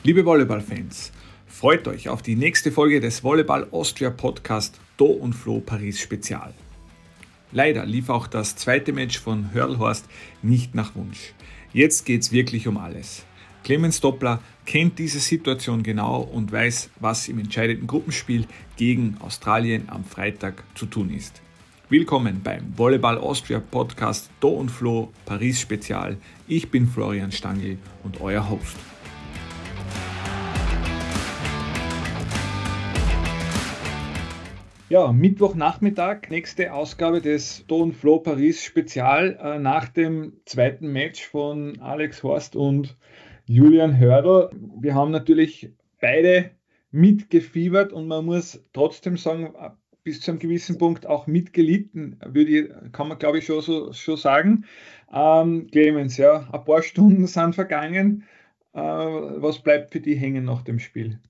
Liebe Volleyball-Fans, freut euch auf die nächste Folge des Volleyball Austria Podcast Do und Flo Paris Spezial. Leider lief auch das zweite Match von Hörlhorst nicht nach Wunsch. Jetzt geht's wirklich um alles. Clemens Doppler kennt diese Situation genau und weiß, was im entscheidenden Gruppenspiel gegen Australien am Freitag zu tun ist. Willkommen beim Volleyball Austria Podcast Do und Flo Paris Spezial. Ich bin Florian Stangl und euer Host. Ja, Mittwochnachmittag, nächste Ausgabe des Do & Flo Paris Spezial nach dem zweiten Match von Alex Horst und Julian Hördl. Wir haben natürlich beide mitgefiebert und man muss trotzdem sagen, bis zu einem gewissen Punkt auch mitgelitten, kann man glaube ich schon sagen. Clemens, ja, ein paar Stunden sind vergangen. Was bleibt für dich hängen nach dem Spiel?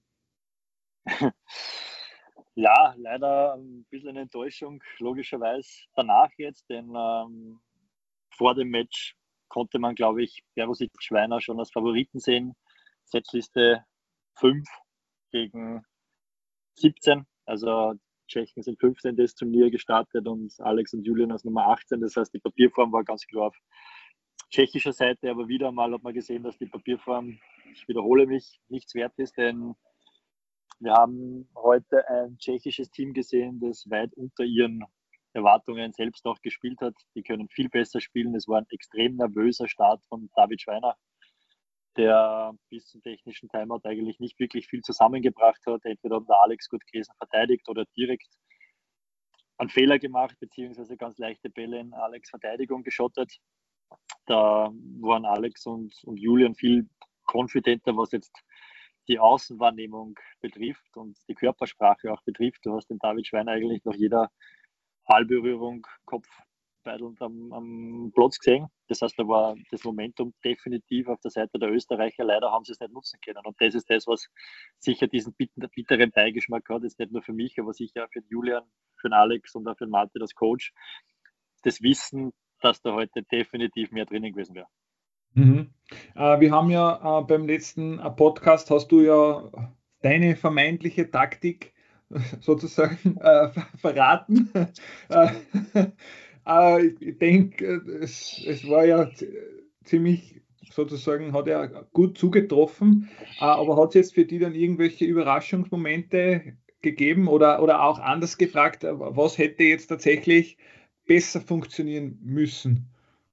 Ja, leider ein bisschen eine Enttäuschung, logischerweise danach jetzt, denn vor dem Match konnte man, glaube ich, Berošić-Schweiner schon als Favoriten sehen. Setzliste 5 gegen 17, also Tschechen sind 15 das Turnier gestartet und Alex und Julian als Nummer 18, das heißt die Papierform war ganz klar auf tschechischer Seite, aber wieder mal hat man gesehen, dass die Papierform, ich wiederhole mich, nichts wert ist, denn wir haben heute ein tschechisches Team gesehen, das weit unter ihren Erwartungen selbst auch gespielt hat. Die können viel besser spielen. Es war ein extrem nervöser Start von David Schweiner, der bis zum technischen Timeout eigentlich nicht wirklich viel zusammengebracht hat. Entweder hat der Alex gut gelesen verteidigt oder direkt einen Fehler gemacht, beziehungsweise ganz leichte Bälle in Alex Verteidigung geschottet. Da waren Alex und Julian viel konfidenter, was jetzt die Außenwahrnehmung betrifft und die Körpersprache auch betrifft. Du hast den David Schweiner eigentlich nach jeder Ballberührung kopfbeidelnd am Platz gesehen. Das heißt, da war das Momentum definitiv auf der Seite der Österreicher. Leider haben sie es nicht nutzen können. Und das ist das, was sicher diesen bitteren Beigeschmack hat. Jetzt nicht nur für mich, aber sicher auch für Julian, für den Alex und auch für den Martin als Coach. Das Wissen, dass da heute definitiv mehr drinnen gewesen wäre. Mhm. Wir haben ja beim letzten Podcast, hast du ja deine vermeintliche Taktik sozusagen verraten. Äh, ich denke, es war ja ziemlich sozusagen, hat er gut zugetroffen, aber hat es jetzt für die dann irgendwelche Überraschungsmomente gegeben oder auch anders gefragt, was hätte jetzt tatsächlich besser funktionieren müssen?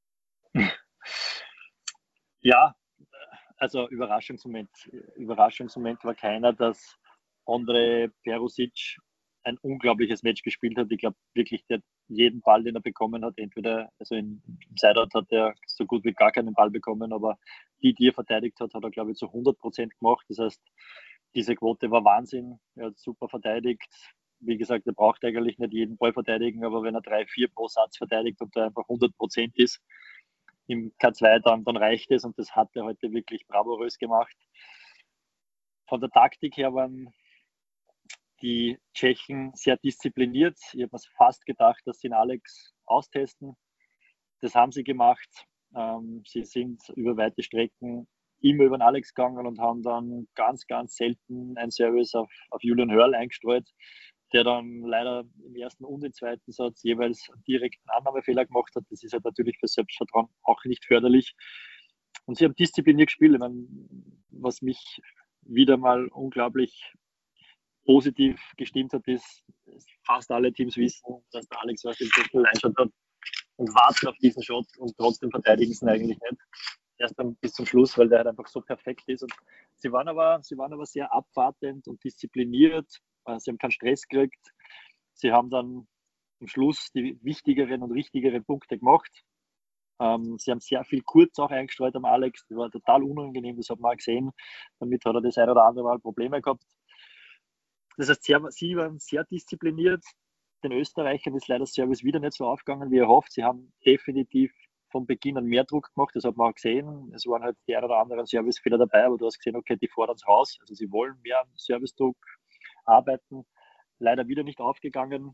Ja, also Überraschungsmoment war keiner, dass Andre Perusic ein unglaubliches Match gespielt hat. Ich glaube wirklich, der hat jeden Ball, den er bekommen hat, entweder, also im Sideout hat er so gut wie gar keinen Ball bekommen, aber die er verteidigt hat, hat er, glaube ich, zu 100% gemacht. Das heißt, diese Quote war Wahnsinn. Er hat super verteidigt. Wie gesagt, er braucht eigentlich nicht jeden Ball verteidigen, aber wenn er 3-4 pro Satz verteidigt und da einfach 100% ist, im K2, dann reicht es und das hat er heute wirklich bravourös gemacht. Von der Taktik her waren die Tschechen sehr diszipliniert. Ich habe mir fast gedacht, dass sie den Alex austesten. Das haben sie gemacht. Sie sind über weite Strecken immer über den Alex gegangen und haben dann ganz, ganz selten ein Service auf Julian Hördl eingestreut, der dann leider im ersten und im zweiten Satz jeweils einen direkten Annahmefehler gemacht hat. Das ist halt natürlich für Selbstvertrauen auch nicht förderlich. Und sie haben diszipliniert gespielt. Ich meine, was mich wieder mal unglaublich positiv gestimmt hat, ist, fast alle Teams wissen, dass der Alex was im Drittel Line-Shot hat und warten auf diesen Shot und trotzdem verteidigen sie ihn eigentlich nicht. Erst dann bis zum Schluss, weil der halt einfach so perfekt ist. Und sie waren aber sehr abwartend und diszipliniert. Sie haben keinen Stress gekriegt. Sie haben dann am Schluss die wichtigeren und richtigeren Punkte gemacht. Sie haben sehr viel kurz auch eingestreut am Alex. Das war total unangenehm, das hat man auch gesehen. Damit hat er das ein oder andere Mal Probleme gehabt. Das heißt, sie waren sehr diszipliniert. Den Österreichern ist leider Service wieder nicht so aufgegangen, wie er hofft. Sie haben definitiv von Beginn an mehr Druck gemacht, das hat man auch gesehen. Es waren halt die ein oder anderen Servicefehler dabei, aber du hast gesehen, okay, die fordern es raus. Also sie wollen mehr am Servicedruck arbeiten. Leider wieder nicht aufgegangen.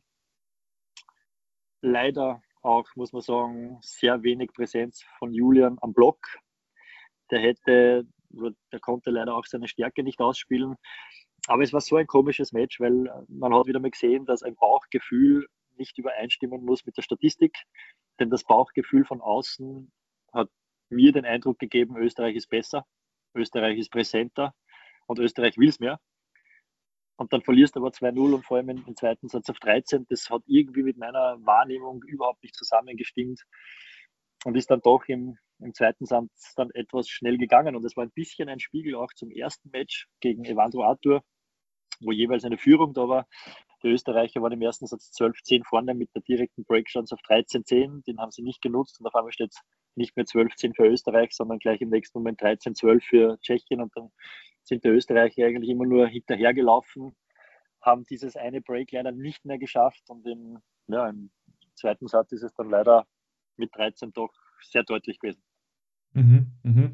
Leider auch, muss man sagen, sehr wenig Präsenz von Julian am Block. Der hätte der konnte leider auch seine Stärke nicht ausspielen. Aber es war so ein komisches Match, weil man hat wieder mal gesehen, dass ein Bauchgefühl nicht übereinstimmen muss mit der Statistik. Denn das Bauchgefühl von außen hat mir den Eindruck gegeben, Österreich ist besser, Österreich ist präsenter und Österreich will es mehr. Und dann verlierst du aber 2-0 und vor allem im zweiten Satz auf 13. Das hat irgendwie mit meiner Wahrnehmung überhaupt nicht zusammengestimmt und ist dann doch im zweiten Satz dann etwas schnell gegangen. Und es war ein bisschen ein Spiegel auch zum ersten Match gegen Evandro Arthur, wo jeweils eine Führung da war. Die Österreicher waren im ersten Satz 12-10 vorne mit der direkten Breakchance auf 13-10. Den haben sie nicht genutzt und auf einmal steht es nicht mehr 12-10 für Österreich, sondern gleich im nächsten Moment 13-12 für Tschechien. Und dann sind die Österreicher eigentlich immer nur hinterhergelaufen, haben dieses eine Break leider nicht mehr geschafft. Und im zweiten Satz ist es dann leider mit 13 doch sehr deutlich gewesen. Mhm, mhm.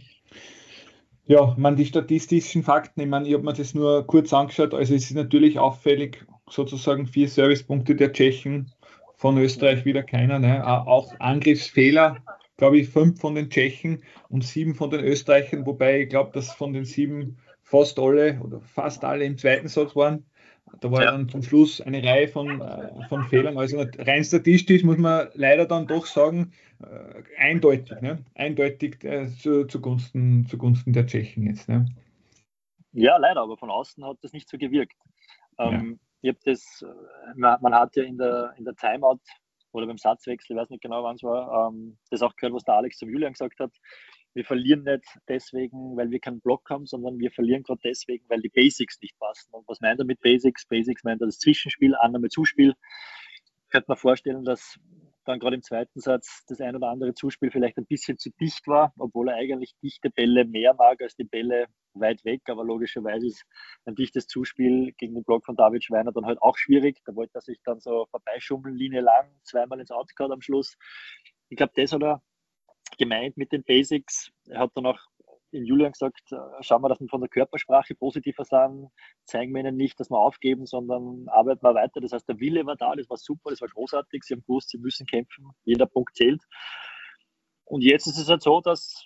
Ja, man, die statistischen Fakten, ich meine, ich habe mir das nur kurz angeschaut, also es ist natürlich auffällig, sozusagen 4 Servicepunkte der Tschechen, von Österreich wieder keiner, ne? Auch Angriffsfehler, glaube ich, 5 von den Tschechen und 7 von den Österreichern, wobei ich glaube, dass von den 7 fast alle oder fast alle im zweiten Satz waren. Da war ja dann zum Schluss eine Reihe von Fehlern. Also rein statistisch muss man leider dann doch sagen, eindeutig, ne? Eindeutig zugunsten der Tschechen jetzt. Ne? Ja, leider, aber von außen hat das nicht so gewirkt. Ja. Ich habe das, man hat ja in der Timeout oder beim Satzwechsel, ich weiß nicht genau, wann es war, das auch gehört, was der Alex zum Julian gesagt hat. Wir verlieren nicht deswegen, weil wir keinen Block haben, sondern wir verlieren gerade deswegen, weil die Basics nicht passen. Und was meint er mit Basics? Basics meint er das Zwischenspiel, Annahme-Zuspiel. Ich könnte mir vorstellen, dass dann gerade im zweiten Satz das ein oder andere Zuspiel vielleicht ein bisschen zu dicht war, obwohl er eigentlich dichte Bälle mehr mag als die Bälle weit weg. Aber logischerweise ist ein dichtes Zuspiel gegen den Block von David Schweiner dann halt auch schwierig. Da wollte er sich dann so vorbeischummeln, Linie lang, zweimal ins Out gehabt am Schluss. Ich glaube, das hat er gemeint mit den Basics. Er hat dann auch in Julian gesagt, schauen wir, dass wir von der Körpersprache positiver sind, zeigen wir ihnen nicht, dass wir aufgeben, sondern arbeiten wir weiter. Das heißt, der Wille war da, das war super, das war großartig. Sie haben gewusst, sie müssen kämpfen, jeder Punkt zählt. Und jetzt ist es halt so, dass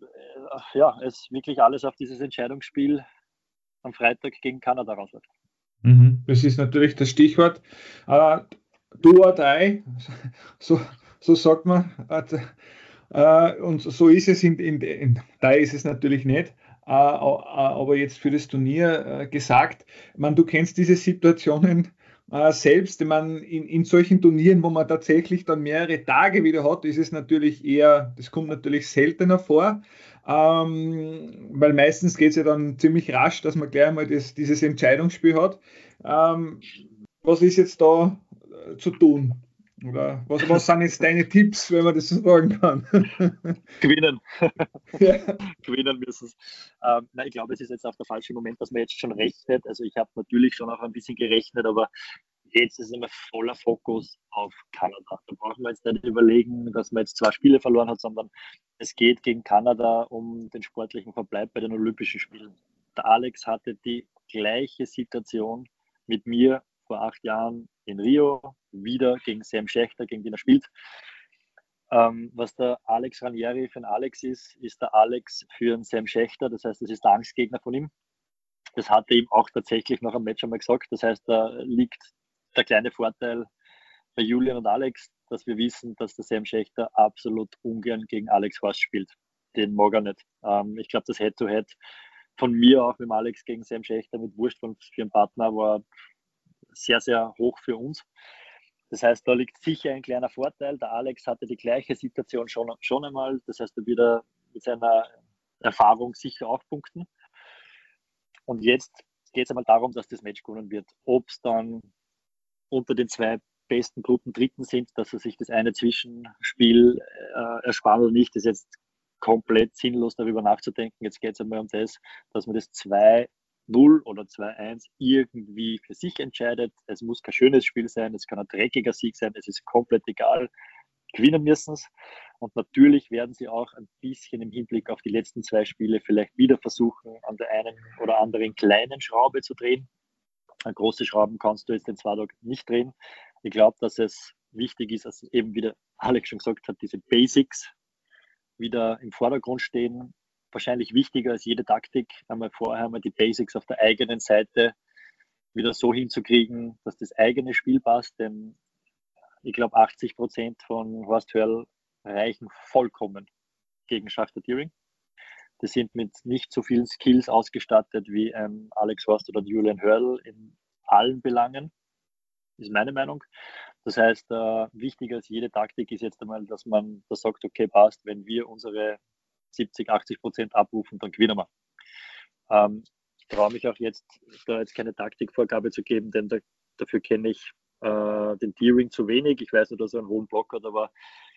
es wirklich alles auf dieses Entscheidungsspiel am Freitag gegen Kanada rausläuft. Das ist natürlich das Stichwort. Do or die, so sagt man. Und so ist es, da ist es natürlich nicht. Aber jetzt für das Turnier gesagt, du kennst diese Situationen selbst. In solchen Turnieren, wo man tatsächlich dann mehrere Tage wieder hat, ist es natürlich das kommt natürlich seltener vor. Weil meistens geht es ja dann ziemlich rasch, dass man gleich einmal dieses Entscheidungsspiel hat. Was ist jetzt da zu tun? Oder was sind jetzt deine Tipps, wenn man das so sagen kann? Gewinnen. Ja. Gewinnen müssen es. Ich glaube, es ist jetzt auch der falsche Moment, dass man jetzt schon rechnet. Also ich habe natürlich schon auch ein bisschen gerechnet, aber jetzt ist immer voller Fokus auf Kanada. Da brauchen wir jetzt nicht überlegen, dass man jetzt 2 Spiele verloren hat, sondern es geht gegen Kanada um den sportlichen Verbleib bei den Olympischen Spielen. Der Alex hatte die gleiche Situation mit mir vor 8 Jahren in Rio, wieder gegen Sam Schechter, gegen den er spielt. Was der Alex Ranieri für ein Alex ist, ist der Alex für einen Sam Schechter. Das heißt, das ist der Angstgegner von ihm. Das hat er ihm auch tatsächlich nach einem Match einmal gesagt. Das heißt, da liegt der kleine Vorteil bei Julian und Alex, dass wir wissen, dass der Sam Schechter absolut ungern gegen Alex Horst spielt. Den mag er nicht. Ich glaube, das Head-to-Head von mir auch mit Alex gegen Sam Schechter mit Wurst für einen Partner war sehr, sehr hoch für uns. Das heißt, da liegt sicher ein kleiner Vorteil. Der Alex hatte die gleiche Situation schon einmal. Das heißt, er wird mit seiner Erfahrung sicher auch punkten. Und jetzt geht es einmal darum, dass das Match gewonnen wird. Ob es dann unter den 2 besten Gruppen Dritten sind, dass er sich das eine Zwischenspiel ersparen oder nicht, ist jetzt komplett sinnlos, darüber nachzudenken. Jetzt geht es einmal um das, dass man das 2-0 oder 2-1 irgendwie für sich entscheidet. Es muss kein schönes Spiel sein, es kann ein dreckiger Sieg sein, es ist komplett egal. Gewinnen müssen es. Und natürlich werden sie auch ein bisschen im Hinblick auf die letzten 2 Spiele vielleicht wieder versuchen, an der einen oder anderen kleinen Schraube zu drehen. An große Schrauben kannst du jetzt den 2 Tagen nicht drehen. Ich glaube, dass es wichtig ist, dass eben, wie der Alex schon gesagt hat, diese Basics wieder im Vordergrund stehen. wahrscheinlich wichtiger als jede Taktik, einmal vorher mal die Basics auf der eigenen Seite wieder so hinzukriegen, dass das eigene Spiel passt, denn ich glaube 80% von Horst Hörl reichen vollkommen gegen Schafter Thüringen. Die sind mit nicht so vielen Skills ausgestattet wie Alex Horst oder Julian Hörl in allen Belangen, ist meine Meinung. Das heißt, wichtiger als jede Taktik ist jetzt einmal, dass man da sagt, okay, passt, wenn wir unsere 70-80% abrufen, dann gewinnen wir. Ich traue mich auch jetzt, da jetzt keine Taktikvorgabe zu geben, denn dafür kenne ich den T-Ring zu wenig. Ich weiß nur, dass er einen hohen Block hat, aber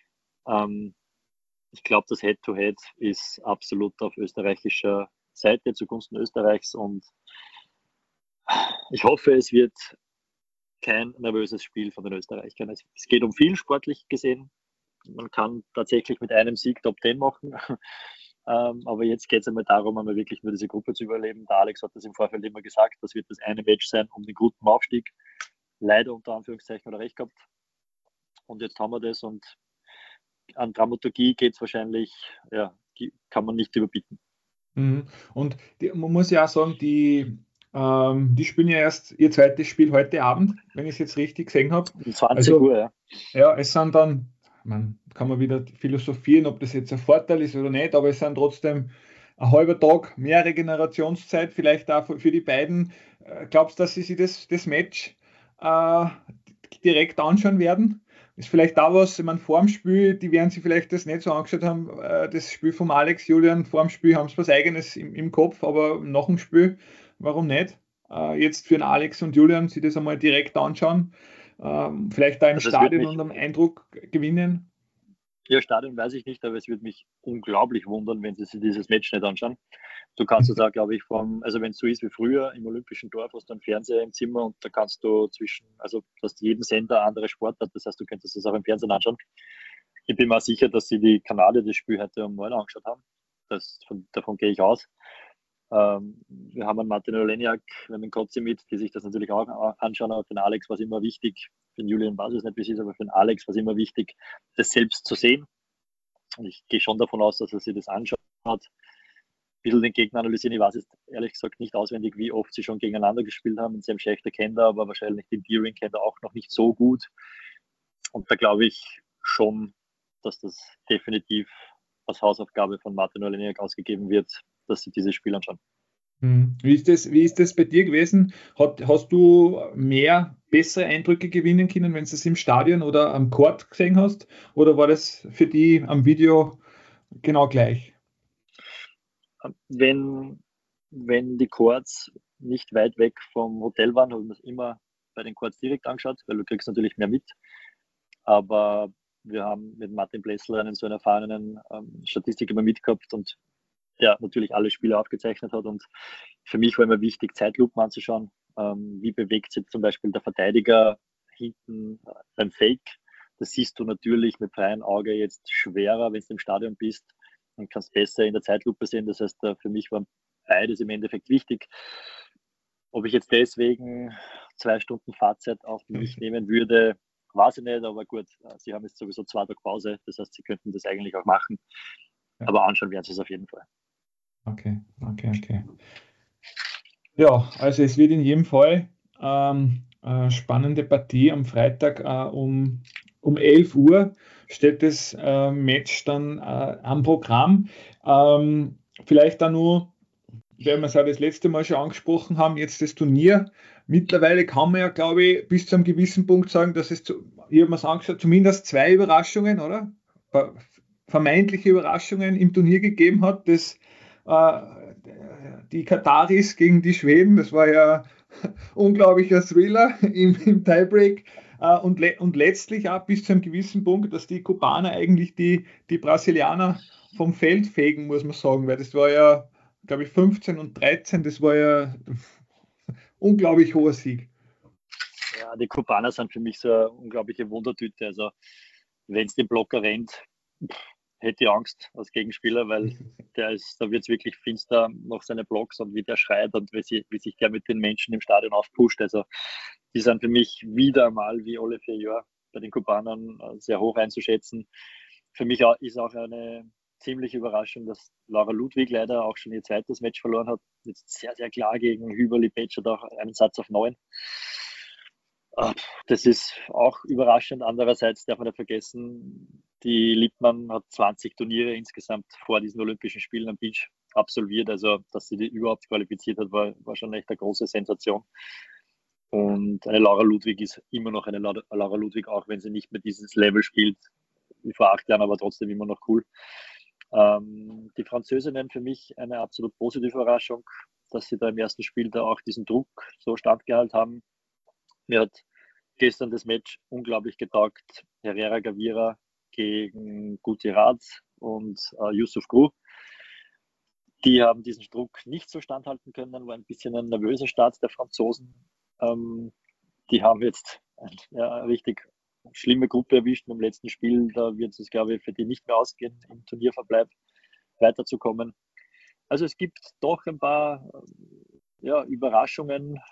ich glaube, das Head-to-Head ist absolut auf österreichischer Seite zugunsten Österreichs und ich hoffe, es wird kein nervöses Spiel von den Österreichern. Es geht um viel sportlich gesehen. Man kann tatsächlich mit einem Sieg Top 10 machen. Aber jetzt geht es einmal darum, einmal wirklich nur diese Gruppe zu überleben. Der Alex hat das im Vorfeld immer gesagt, das wird das eine Match sein um den guten Aufstieg. Leider unter Anführungszeichen hat er recht gehabt. Und jetzt haben wir das und an Dramaturgie geht es wahrscheinlich, ja, kann man nicht überbieten. Und man muss ja auch sagen, die spielen ja erst ihr zweites Spiel heute Abend, wenn ich es jetzt richtig gesehen habe. Um 20 Uhr, ja. Ja, es sind dann, kann man wieder philosophieren, ob das jetzt ein Vorteil ist oder nicht, aber es sind trotzdem ein halber Tag mehr Regenerationszeit, vielleicht auch für die beiden. Glaubst du, dass sie sich das Match direkt anschauen werden? Ist vielleicht auch was, ich meine, vor dem Spiel, die werden sich vielleicht das nicht so angeschaut haben, das Spiel vom Alex, Julian, vor dem Spiel haben sie was Eigenes im Kopf, aber nach dem Spiel, warum nicht? Jetzt für den Alex und Julian sich das einmal direkt anschauen, vielleicht da im Stadion und am Eindruck gewinnen. Ja, Stadion weiß ich nicht, aber es würde mich unglaublich wundern, wenn sie sich dieses Match nicht anschauen. Du kannst es auch, glaube ich, also wenn es so ist wie früher im Olympischen Dorf, hast du einen Fernseher im Zimmer und da kannst du du hast jeden Sender andere Sportart, das heißt, du könntest es auch im Fernsehen anschauen. Ich bin mir sicher, dass sie die Kanäle des Spiels heute um 9 angeschaut haben. Davon gehe ich aus. Wir haben einen Martin Oleniak, wir haben einen Kotzi mit, die sich das natürlich auch anschauen, aber für den Alex war es immer wichtig, für den Julian weiß es nicht, wie es ist, aber für den Alex war es immer wichtig, das selbst zu sehen. Und ich gehe schon davon aus, dass er sich das anschaut. Ein bisschen den Gegner analysieren. Ich weiß jetzt ehrlich gesagt nicht auswendig, wie oft sie schon gegeneinander gespielt haben. Sam Schächter kennt er, aber wahrscheinlich den Deering kennt er auch noch nicht so gut. Und da glaube ich schon, dass das definitiv als Hausaufgabe von Martin Oleniak ausgegeben wird, dass sie dieses Spiel anschauen. Wie ist das bei dir gewesen? Hast du mehr bessere Eindrücke gewinnen können, wenn du es im Stadion oder am Court gesehen hast? Oder war das für dich am Video genau gleich? Wenn die Courts nicht weit weg vom Hotel waren, habe ich mir das immer bei den Courts direkt angeschaut, weil du kriegst natürlich mehr mit. Aber wir haben mit Martin Blessler einen so einen erfahrenen Statistiker immer mitgehabt und der natürlich alle Spiele aufgezeichnet hat. Und für mich war immer wichtig, Zeitlupen anzuschauen. Wie bewegt sich zum Beispiel der Verteidiger hinten beim Fake? Das siehst du natürlich mit freiem Auge jetzt schwerer, wenn du im Stadion bist und kannst besser in der Zeitlupe sehen. Das heißt, für mich war beides im Endeffekt wichtig. Ob ich jetzt deswegen 2 Stunden Fahrzeit auf mich nehmen würde, weiß ich nicht, aber gut, sie haben jetzt sowieso 2 Tage Pause, das heißt, sie könnten das eigentlich auch machen. Ja. Aber anschauen werden sie es auf jeden Fall. Okay. Ja, also es wird in jedem Fall eine spannende Partie am Freitag um 11 Uhr steht das Match dann am Programm. Vielleicht dann nur, weil wir es auch das letzte Mal schon angesprochen haben, jetzt das Turnier. Mittlerweile kann man ja, glaube ich, bis zu einem gewissen Punkt sagen, dass ich habe mir es angeschaut, zumindest 2 Überraschungen, oder? Vermeintliche Überraschungen im Turnier gegeben hat. Die Kataris gegen die Schweden, das war ja unglaublicher Thriller im Tiebreak. Und letztlich auch bis zu einem gewissen Punkt, dass die Kubaner eigentlich die Brasilianer vom Feld fegen, muss man sagen, weil das war ja, glaube ich, 15 und 13, das war ja unglaublich hoher Sieg. Ja, die Kubaner sind für mich so eine unglaubliche Wundertüte. Also, wenn es den Blocker rennt, hätte ich Angst als Gegenspieler, weil da wird es wirklich finster nach seinen Blocks und wie der schreit und wie sich der mit den Menschen im Stadion aufpusht. Also, die sind für mich wieder einmal, wie alle 4 Jahre, bei den Kubanern sehr hoch einzuschätzen. Für mich ist auch eine ziemliche Überraschung, dass Laura Ludwig leider auch schon ihr zweites Match verloren hat. Jetzt sehr, sehr klar gegen Hüberli Petsch hat auch einen Satz auf 9. Das ist auch überraschend. Andererseits darf man nicht vergessen, die Lippmann hat 20 Turniere insgesamt vor diesen Olympischen Spielen am Beach absolviert. Also, dass sie die überhaupt qualifiziert hat, war schon echt eine große Sensation. Und eine Laura Ludwig ist immer noch eine Laura Ludwig, auch wenn sie nicht mehr dieses Level spielt wie vor 8 Jahren, aber trotzdem immer noch cool. Die Französinnen für mich eine absolut positive Überraschung, dass sie da im ersten Spiel da auch diesen Druck so standgehalten haben. Mir hat gestern das Match unglaublich getaugt. Herrera Gavira gegen Gutierrez und Yusuf Gru. Die haben diesen Druck nicht so standhalten können, war ein bisschen ein nervöser Start der Franzosen. Die haben jetzt eine richtig schlimme Gruppe erwischt im letzten Spiel. Da wird es, glaube ich, für die nicht mehr ausgehen, im Turnierverbleib weiterzukommen. Also es gibt doch ein paar Überraschungen.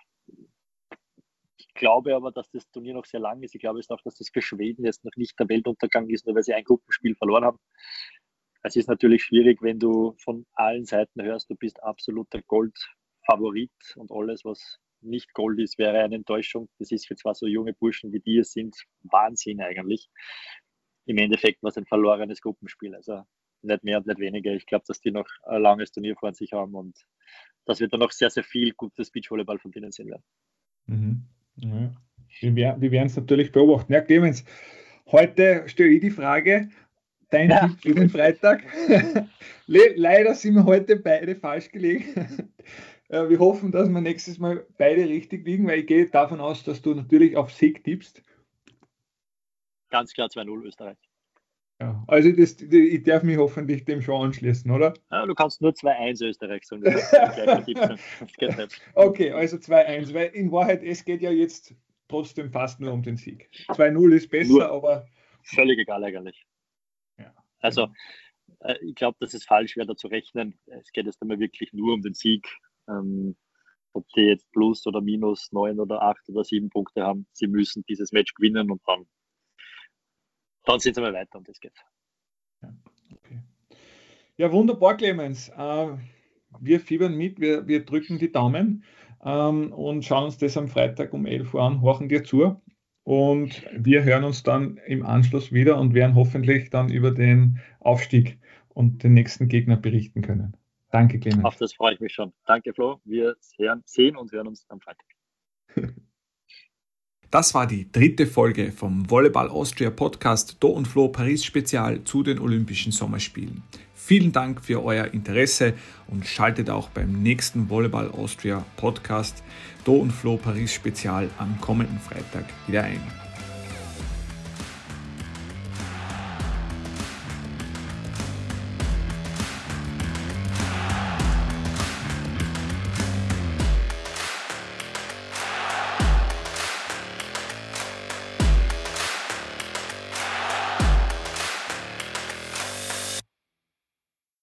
Ich glaube aber, dass das Turnier noch sehr lang ist. Ich glaube auch, dass das für Schweden jetzt noch nicht der Weltuntergang ist, nur weil sie ein Gruppenspiel verloren haben. Es ist natürlich schwierig, wenn du von allen Seiten hörst, du bist absoluter Goldfavorit und alles, was nicht Gold ist, wäre eine Enttäuschung. Das ist für zwar so junge Burschen wie die es sind, Wahnsinn eigentlich. Im Endeffekt war es ein verlorenes Gruppenspiel, also nicht mehr und nicht weniger. Ich glaube, dass die noch ein langes Turnier vor sich haben und dass wir da noch sehr, sehr viel gutes Beachvolleyball von denen sehen werden. Mhm. Ja. Wir werden es natürlich beobachten. Ja, Clemens, heute stelle ich die Frage, dein Tipp für den Freitag. Leider sind wir heute beide falsch gelegen. Wir hoffen, dass wir nächstes Mal beide richtig liegen, weil ich gehe davon aus, dass du natürlich auf Sieg tippst. Ganz klar 2-0 Österreich. Ja, also ich darf mich hoffentlich dem schon anschließen, oder? Ja, du kannst nur 2-1 Österreich sagen. Das geht nicht. Okay, also 2-1, weil in Wahrheit, es geht ja jetzt trotzdem fast nur um den Sieg. 2-0 ist besser, aber... Völlig egal eigentlich. Ja. Also, ich glaube, das ist falsch, wäre da zu rechnen. Es geht jetzt einmal wirklich nur um den Sieg. Ob die jetzt plus oder minus 9 oder 8 oder 7 Punkte haben, sie müssen dieses Match gewinnen und dann sind sie mal weiter und das geht. Ja, okay. Ja, wunderbar, Clemens. Wir fiebern mit, wir drücken die Daumen und schauen uns das am Freitag um 11 Uhr an, horchen dir zu und wir hören uns dann im Anschluss wieder und werden hoffentlich dann über den Aufstieg und den nächsten Gegner berichten können. Danke, Clemens. Auf das freue ich mich schon. Danke, Flo. Wir sehen und hören uns am Freitag. Das war die 3. Folge vom Volleyball Austria Podcast Do und Flo Paris Spezial zu den Olympischen Sommerspielen. Vielen Dank für euer Interesse und schaltet auch beim nächsten Volleyball Austria Podcast Do und Flo Paris Spezial am kommenden Freitag wieder ein.